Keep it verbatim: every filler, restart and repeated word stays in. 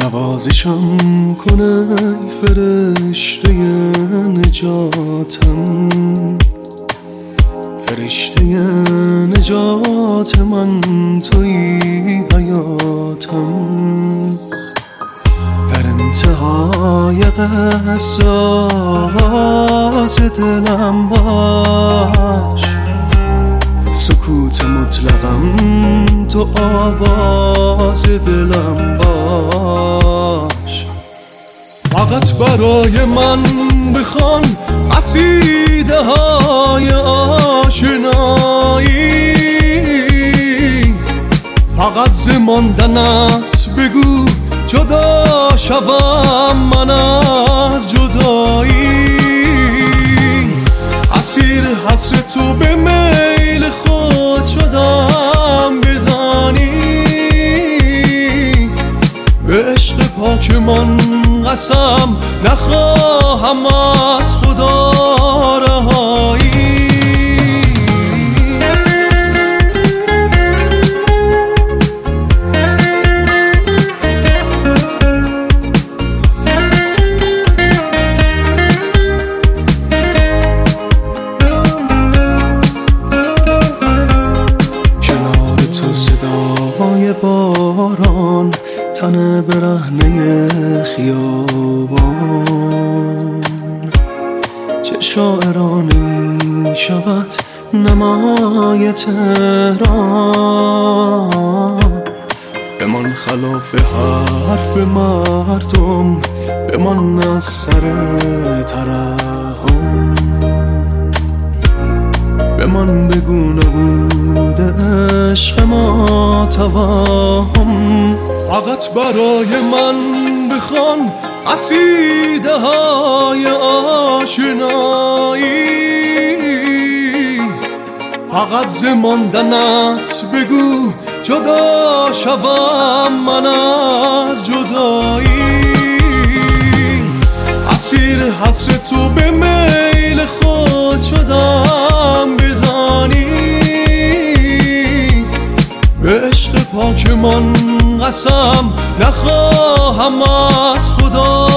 نوازشم کنه فرشته نجاتم، فرشته نجات من توی حیاتم. در انتهای قصاص دلم باش، سکوت مطلقم تو آواز دلم باش. فقط برای من بخوان قصیده های آشنایی، فقط زماندنت بگو جدا شوم من از جدایی. اسیر حسر تو به میل خود شدم بدانی، به عشق پاک من قسم نخواهم از خدا رهایی. باران تن برهنه خیابان، چه شاعرانه می شود نمای تهران. بمان خلاف حرف مردم، بمان از سر ترحم، بمان بگو نبوده عشق ما توهم. فقط برای من بخوان قصیده های آشنایی، فقط زماندنت بگو جدا شوم من از جدایی. اسیر حسر تو به میل خود شدم بدانی، به عشق پاک من قسم نخواهم از خدا